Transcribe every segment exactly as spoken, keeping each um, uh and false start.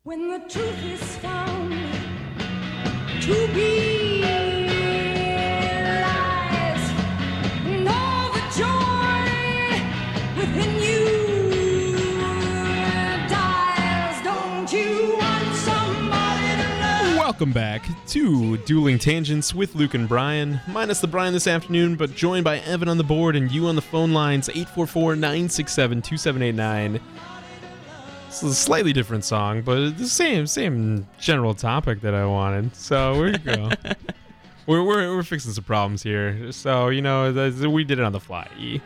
When the truth is found to be lies, and all the joy within you dies, don't you want somebody to know? Welcome back to Dueling Tangents with Luke and Brian, minus the Brian this afternoon, but joined by Evan on the board and you on the phone lines, eight four four, nine six seven, two seven eight nine. It's a slightly different song, but the same same general topic that I wanted. So here you go. we're, we're we're fixing some problems here. So, you know, the, we did it on the fly.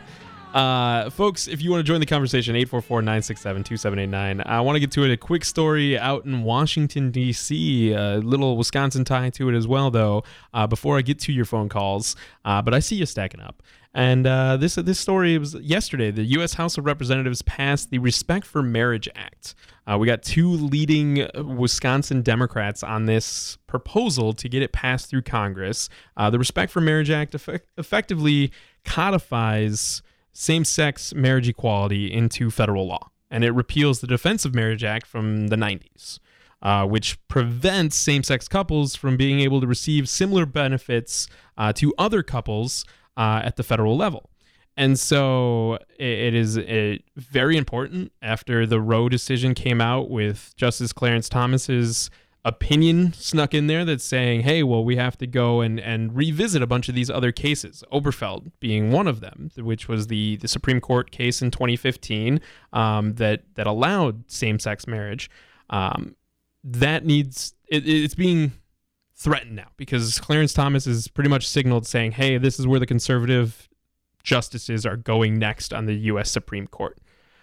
Uh, folks, if you want to join the conversation, eight four four, nine six seven, two seven eight nine. I want to get to it. A quick story out in Washington, D C. A little Wisconsin tie to it as well, though, uh, before I get to your phone calls. Uh, but I see you stacking up. And uh, this this story was yesterday. The U S House of Representatives passed the Respect for Marriage Act. Uh, we got two leading Wisconsin Democrats on this proposal to get it passed through Congress. Uh, the Respect for Marriage Act effect- effectively codifies same-sex marriage equality into federal law, and it repeals the Defense of Marriage Act from the nineties, uh, which prevents same-sex couples from being able to receive similar benefits uh, to other couples Uh, at the federal level. And so it, it is a, very important after the Roe decision came out with Justice Clarence Thomas's opinion snuck in there that's saying, hey, well, we have to go and, and revisit a bunch of these other cases, Oberfeld being one of them, which was the, the Supreme Court case in twenty fifteen um, that, that allowed same-sex marriage. Um, that needs, it, it's being threatened now because Clarence Thomas has pretty much signaled saying, hey, this is where the conservative justices are going next on the U S Supreme Court.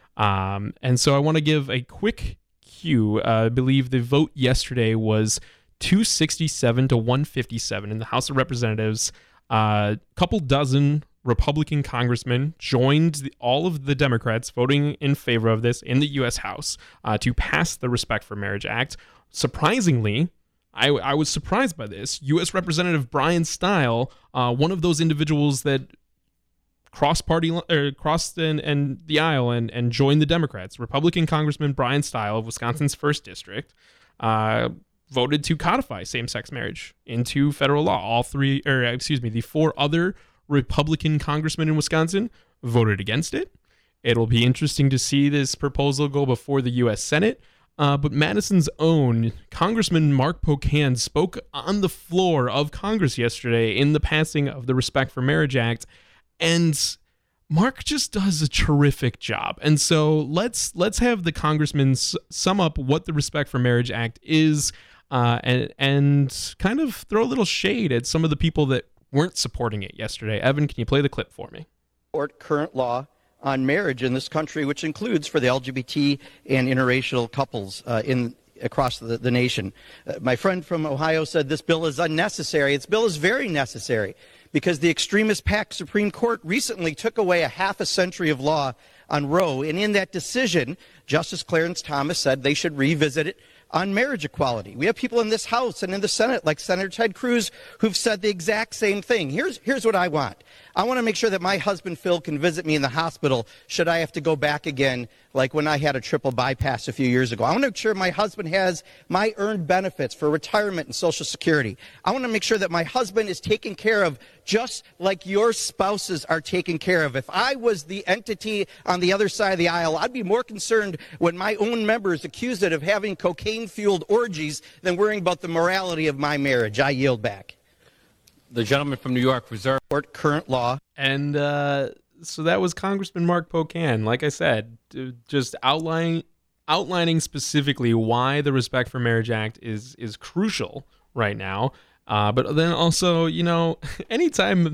Um, and so I want to give a quick cue. Uh, I believe the vote yesterday was two sixty-seven to one fifty-seven in the House of Representatives. A uh, couple dozen Republican congressmen joined the, all of the Democrats voting in favor of this in the U S House uh, to pass the Respect for Marriage Act. Surprisingly, I, I was surprised by this. U S Representative Brian Stile, uh, one of those individuals that crossed party or crossed in, and the aisle and, and joined the Democrats, Republican Congressman Brian Stile of Wisconsin's first district, uh, voted to codify same-sex marriage into federal law. All three, or excuse me, the four other Republican congressmen in Wisconsin voted against it. It'll be interesting to see this proposal go before the U S Senate. Uh, but Madison's own Congressman Mark Pocan spoke on the floor of Congress yesterday in the passing of the Respect for Marriage Act, and Mark just does a terrific job. And so let's let's have the congressman s- sum up what the Respect for Marriage Act is, uh, and and kind of throw a little shade at some of the people that weren't supporting it yesterday. Evan, can you play the clip for me? Or current law on marriage in this country, which includes for the L G B T and interracial couples uh, in across the, the nation. Uh, my friend from Ohio said this bill is unnecessary. This bill is very necessary because the extremist PAC Supreme Court recently took away a half a century of law on Roe, and in that decision, Justice Clarence Thomas said they should revisit it on marriage equality. We have people in this House and in the Senate, like Senator Ted Cruz, who've said the exact same thing. Here's, here's what I want. I want to make sure that my husband, Phil, can visit me in the hospital should I have to go back again, like when I had a triple bypass a few years ago. I want to make sure my husband has my earned benefits for retirement and Social Security. I want to make sure that my husband is taken care of just like your spouses are taken care of. If I was the entity on the other side of the aisle, I'd be more concerned when my own members accused it of having cocaine-fueled orgies than worrying about the morality of my marriage. I yield back. The gentleman from New York reserve current law. And uh, so that was Congressman Mark Pocan. Like I said, just outlining outlining specifically why the Respect for Marriage Act is is crucial right now. Uh, but then also, you know, anytime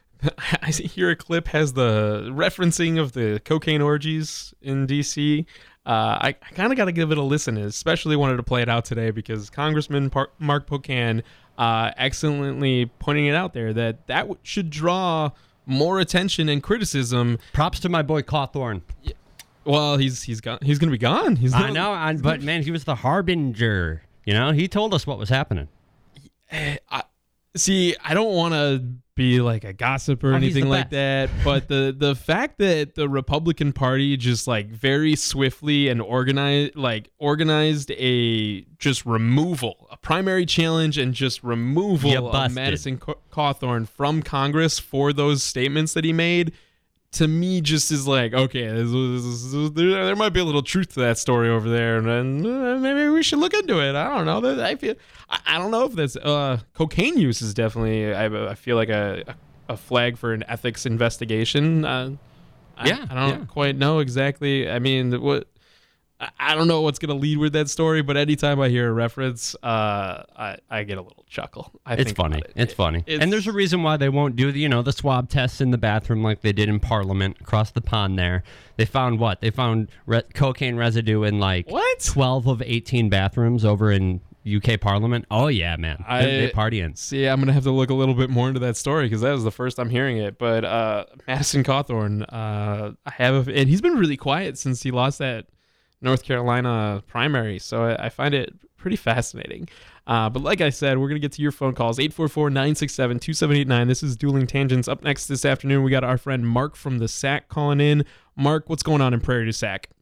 I hear a clip has the referencing of the cocaine orgies in D C, uh, I, I kind of got to give it a listen. I especially wanted to play it out today because Congressman Par- Mark Pocan uh, excellently pointing it out there that that w- should draw more attention and criticism. Props to my boy Cawthorn. Yeah. Well, he's he's gone. He's gonna be gone. He's I know, I, but man, he was the harbinger. You know, he told us what was happening. I, see, I don't want to be like a gossip or Oh, he's anything the like that, but the the fact that the Republican Party just like very swiftly and organized like organized a just removal, a primary challenge and just You removal of busted. Madison Caw- Cawthorn from Congress for those statements that he made, to me just is like, okay, this, this, this, there, there might be a little truth to that story over there, and then uh, maybe we should look into it. I don't know. That I feel, I, I don't know if that's uh, cocaine use is definitely. I, I feel like a, a flag for an ethics investigation. Uh, I, Yeah, I don't yeah. quite know exactly. I mean, what. I- I don't know what's going to lead with that story, but anytime I hear a reference, uh, I, I get a little chuckle. I It's think funny. about it. It's funny. It's- and there's a reason why they won't do the, you know, the swab tests in the bathroom like they did in Parliament across the pond there. They found what? They found re- cocaine residue in like What? twelve of eighteen bathrooms over in U K Parliament. Oh, yeah, man. I- They, they partying. See, I'm gonna have to look a little bit more into that story because that was the first I'm hearing it. But uh, Madison Cawthorn, uh, I have, a, and he's been really quiet since he lost that North Carolina primary, so I, I find it pretty fascinating. Uh, but like I said, we're gonna get to your phone calls. eight four four, nine six seven, two seven eight nine. This is Dueling Tangents. Up next this afternoon, we got our friend Mark from the S A C calling in. Mark, what's going on in Prairie du Sac?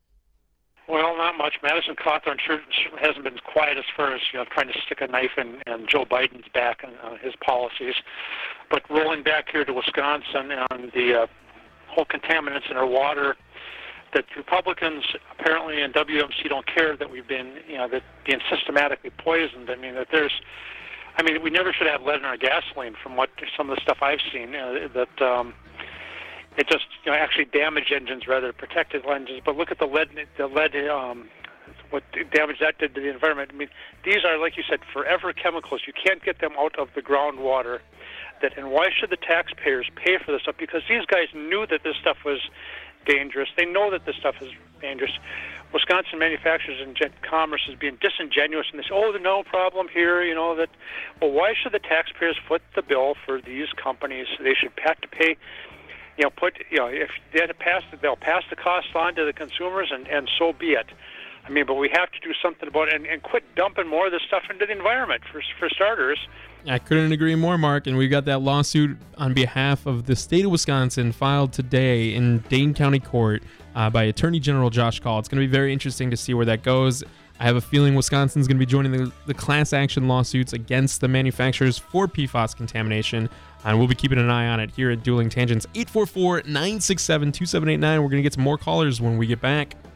Well, not much. Madison Cawthorn sure, sure hasn't been quiet as far as, you know, trying to stick a knife in, in Joe Biden's back and uh, his policies. But rolling back here to Wisconsin and the uh, whole contaminants in our water, that Republicans apparently and W M C don't care that we've been, you know, that being systematically poisoned. I mean, that there's, I mean, we never should have lead in our gasoline from what some of the stuff I've seen, uh, that um, it just, you know, actually damaged engines rather than protected engines. But look at the lead, the lead, um, what damage that did to the environment. I mean, these are, like you said, forever chemicals. You can't get them out of the groundwater. That, and why should the taxpayers pay for this stuff? Because these guys knew that this stuff was dangerous. They know that this stuff is dangerous. Wisconsin manufacturers and gen- commerce is being disingenuous, and they say, "Oh, there's no problem here." You know that. Well, why should the taxpayers foot the bill for these companies? They should have to pay. You know, put you know if they had to pass, they'll pass the cost on to the consumers, and, and so be it. I mean, but we have to do something about it and, and quit dumping more of this stuff into the environment. For for starters. I couldn't agree more, Mark. And we've got that lawsuit on behalf of the state of Wisconsin filed today in Dane County Court uh, by Attorney General Josh Call. It's going to be very interesting to see where that goes. I have a feeling Wisconsin's going to be joining the, the class action lawsuits against the manufacturers for P FAS contamination. And we'll be keeping an eye on it here at Dueling Tangents. eight four four, nine six seven, two seven eight nine. We're going to get some more callers when we get back.